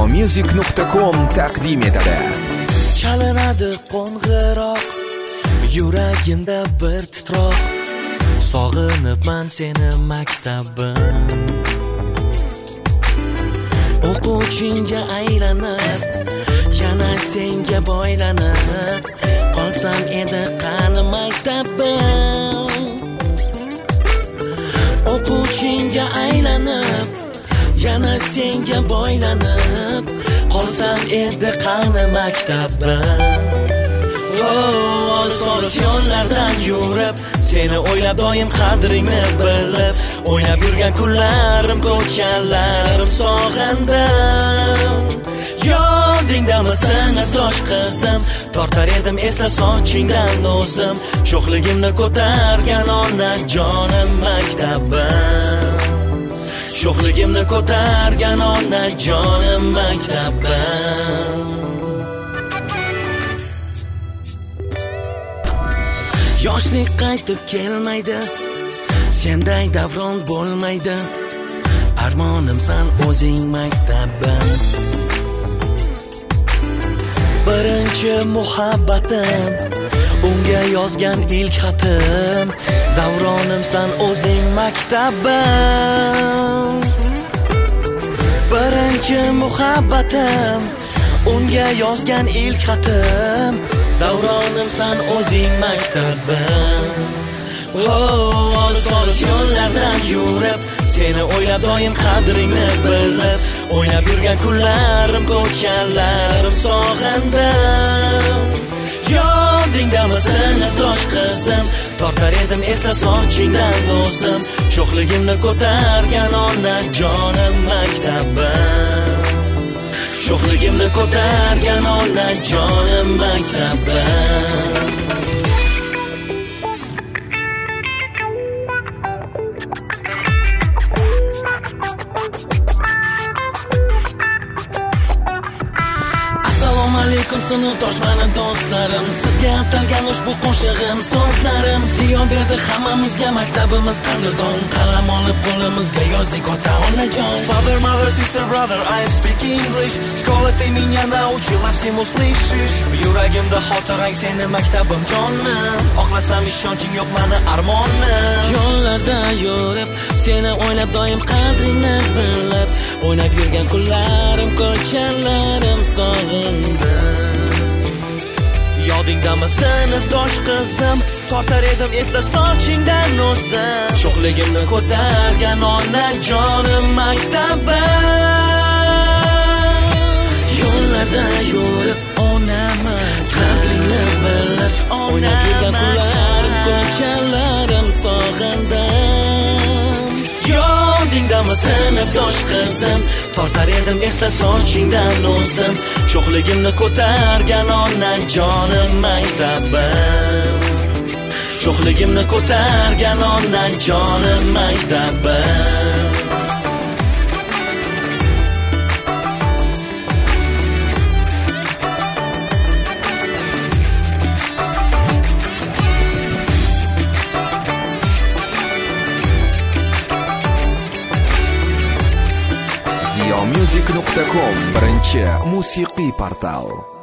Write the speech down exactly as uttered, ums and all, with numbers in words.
music nuqta com taqdim etadi. Chalinadi qo'ng'iroq, yuragimda bir titroq, sog'inibman seni maktabim. O'quvchinga aylanib, yana senga boylanib, qolsam edi qani maktabim. O'quvchinga aylanib, yana senga boylanib, qolsam edi qani maktabim. Oh, so'z yo'llardan yurib, seni o'ylab doim qadringni bilib, o'ynab yurgan kunlarim, ko'chalarim sog'indim. Yodingdami sinfdosh qizim, tortar edim esla sochingdan o'zim, sho'xligimni ko'targan onajonim maktabim. Sho'xligimni ko'targan onajonim maktabim. Yoshlik qaytib kelmaydi, senday davron bo'lmaydi, armonimsan o'zing maktabim. Birinchi muhabbatim, unga yozgan ilk xatim, davronimsan o'zing maktabim. Birinchi muhabbatim, unga yozgan ilk xatim, davronimsan o'zing maktabim. Oh, so'z yo'llardan yurib, seni o'ylab doim qadringni bilib, o'ynab yurgan kunlarim, ko'chalarim sog'indim. Yodingdami sinfdosh qizim, tortar edim esla sochingdan o'zim, sho'xligimni ko'targan onajonim maktabim. Sho'xligimni ko'targan onajonim maktabim. Assalomu alaykum sinfdosh mani do'stlarim, sizga atalgan ushbu qo'shig'im so'zlarim ziyon berdi hammamizga maktabimiz qadrdon, qalam olib qo'limizga yozdik ota onajon. Father, mother, sister, brother, I am speaking English. Школа ты меня научила всем услышишь. Yuragimda xotirang seni maktabim jonim, oqlasam ishonching yo'q mani armonim. Yo'llarda yurib, seni o'ylab doim qadringni bilib, o'ynab yurgan kunlarim, ko'chalarim sog'indim. Yodingdami sinfdosh qizim, tortar edim esla sochingdan o'zim, sho'xligimni ko'targan onajonim maktabim. Yo'llarda yurib, onamni qadringni bilib, o'ynab yurgan kunlarim, ko'chalarim sog'indim. Yodingdami sinfdosh qizim, tortar edim esla sochingdan o'zim, sho'xligimni ko'targan onajonim maktabim. Sho'xligimni ko'targan onajonim maktabim. music nuqta com birinchi musiqiy portal.